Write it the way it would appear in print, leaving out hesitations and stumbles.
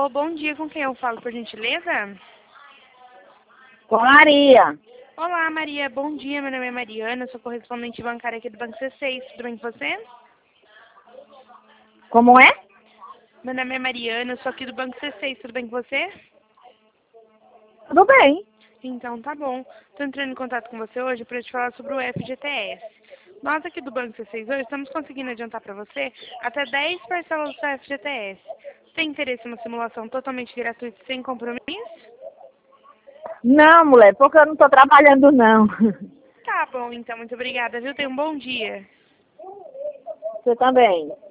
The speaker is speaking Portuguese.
Alô, bom dia, com quem eu falo, por gentileza? Com a Maria. Olá, Maria, bom dia, meu nome é Mariana, eu sou correspondente bancária aqui do Banco C6, tudo bem com você? Como é? Meu nome é Mariana, eu sou aqui do Banco C6, tudo bem com você? Tudo bem. Então tá bom, estou entrando em contato com você hoje para te falar sobre o FGTS. Nós aqui do Banco C6 hoje estamos conseguindo adiantar para você até 10 parcelas do FGTS. Tem interesse em uma simulação totalmente gratuita e sem compromisso? Não, mulher, porque eu não estou trabalhando, não. Tá bom, então, muito obrigada, viu? Tenha um bom dia. Você também.